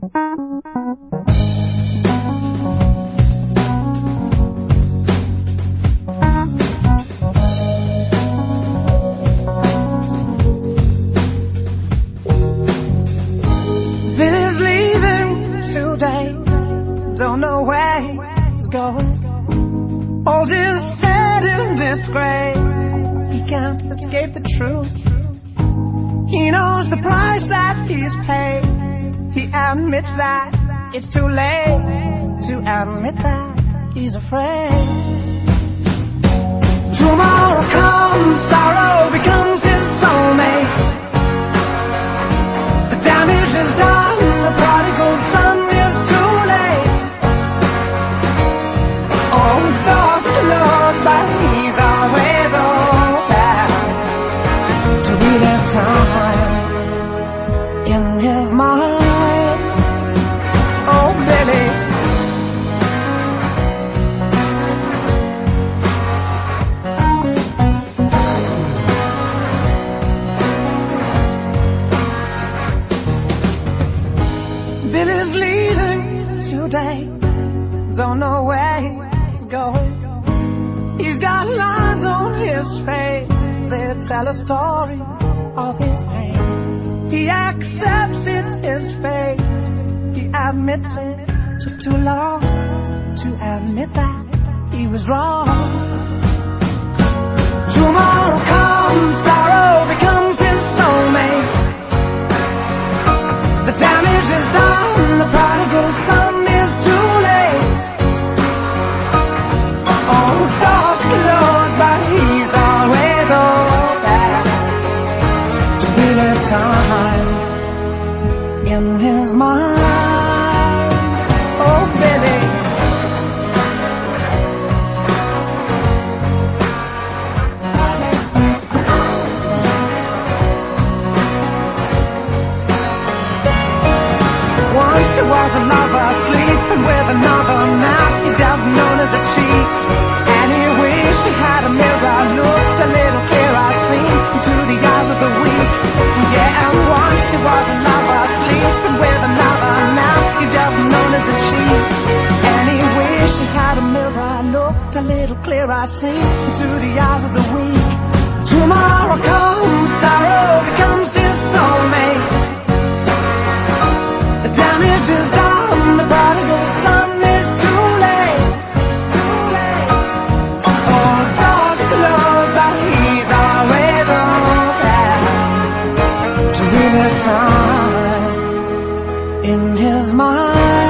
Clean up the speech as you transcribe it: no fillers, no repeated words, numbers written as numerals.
Billy's leaving today, don't know where he's going. Hold his head in disgrace, he can't escape the truth. He knows the price that he's paid, he admits that it's too late to admit that he's afraid. Tomorrow comes, sorrow becomes his soulmate. The damage is done, the prodigal son is too late. Oh, doors closed, but he's always open to relive time in his mind. Oh, Billy. Billy's leaving today, don't know where he's going. He's got lines on his face, they tell a story of his pain. He accepts it's his fate, he admits it took too long to admit that he was wrong. Tomorrow comes, sorrow becomes his soulmate. The damage is done, the prodigal son is too late. Oh, doors closed, but he's always open to relive time in his mind. Oh, Billy. Once he was a lover, sleeping with another. Now he's just known as a cheat. And he wished he had a mirror, looked a little clearer, seen into the eyes of the weak. Yeah, and once he was a lover, sleeping with another. Now he's just known as a cheat. And he wished he had a mirror, looked a little clearer, seen into the eyes of the weak. Tomorrow comes, sorrow becomes his soulmate. The damage is done, the prodigal son is too late. Too late. Oh, doors closed, but he's always open to relive time in his mind.